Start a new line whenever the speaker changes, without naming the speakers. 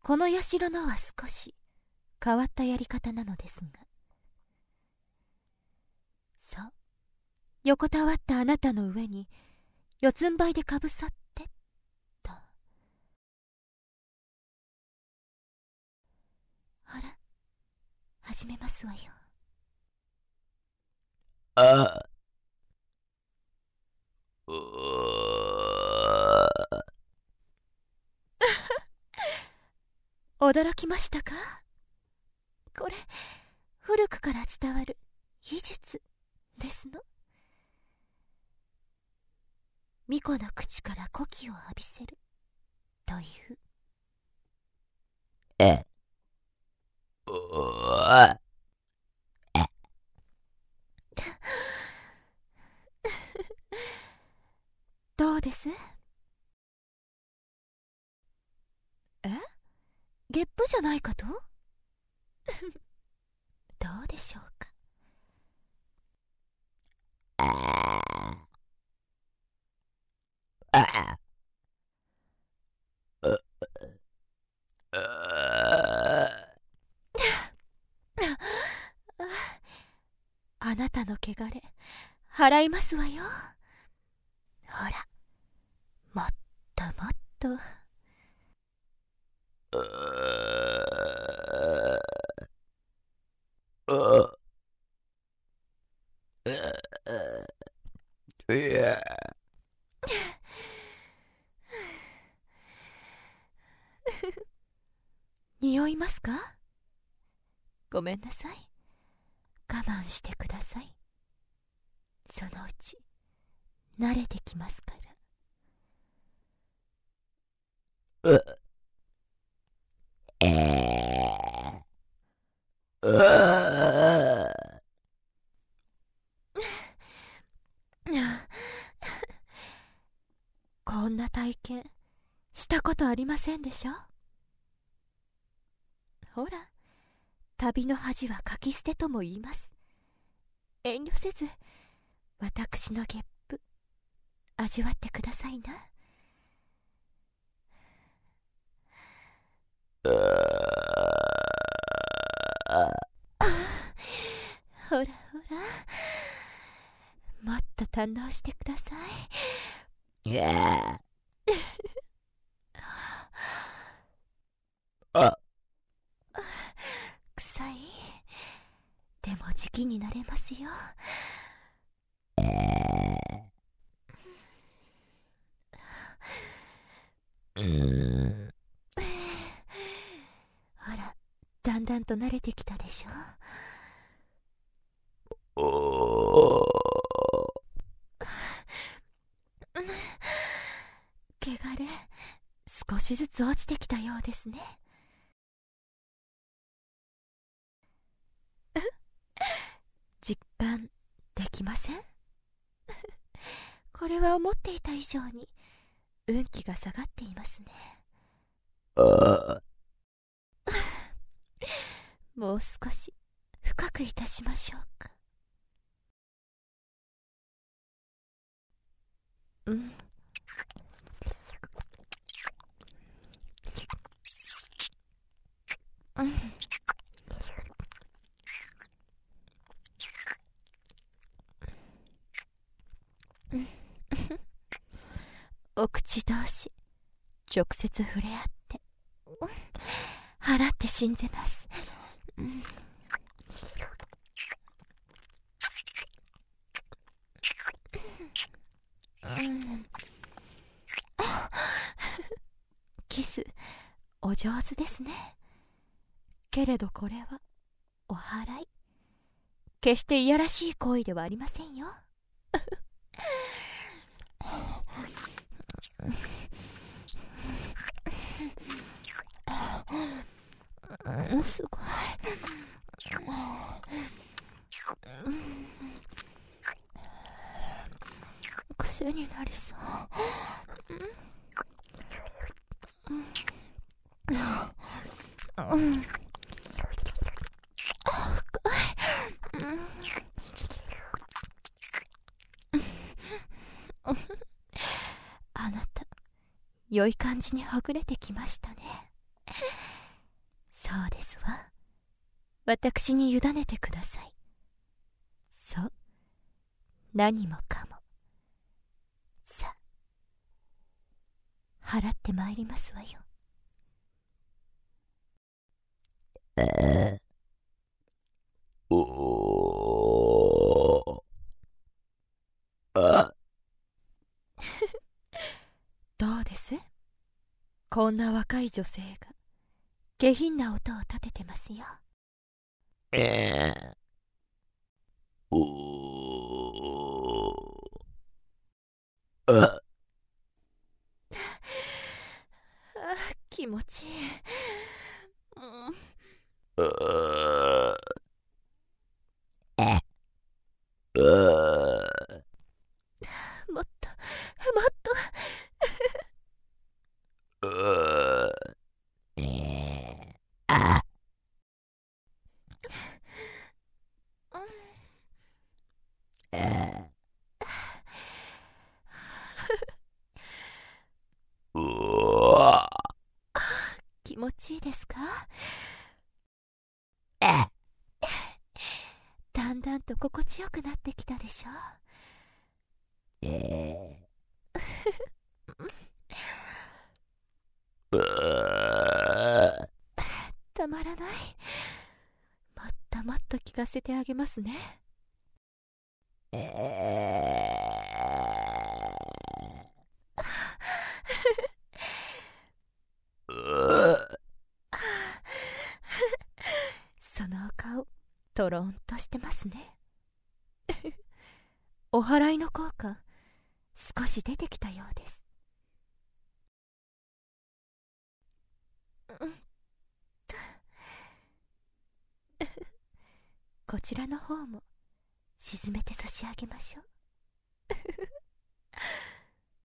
この社のは少し変わったやり方なのですが、そう、横たわったあなたの上に四つん這いでかぶさってと。ほら、始めますわよ。
あ、
驚きましたか？これ、古くから伝わる医術ですの。巫女の口から呼気を浴びせるという。どうです？ゲップじゃないかと？どうでしょうか。あなたの汚れ払いますわよ。ほら、もっともっと。匂いますか？ごめんなさい。我慢してください。そのうち慣れてきますから。こんな体験したことありませんでしょ？ほら、旅の恥はかき捨てとも言います。遠慮せず私のゲップ味わってくださいな。ほらほら、もっと堪能してください。臭い？でも時期になれますよ。ほら、だんだんと慣れてきたでしょ。汚れ少しずつ落ちてきたようですね。実感できません？これは思っていた以上に運気が下がっていますね。もう少し深くいたしましょうか。お口同士直接触れ合って払って死んでます。キスお上手ですね。けれどこれはお祓い、決していやらしい行為ではありませんよ。すごい。癖になりそう。あなた、良い感じにほぐれてきましたね。 そうですわ。私に委ねてください。そう、何もかも。さあ、払ってまいりますわよ。
おーあ。
どうです？こんな若い女性が下品な音を立ててますよ。
おーあ。
気持ちいい。
ああ。
もっともっと。
あ。
気持ちいいですか？だんだんと心地よくなってきたでしょ。たまらない。もっともっと聞かせてあげますね。そのお顔、とろんとしてますね。お祓いの効果、少し出てきたようです。こちらの方も沈めて差し上げましょう。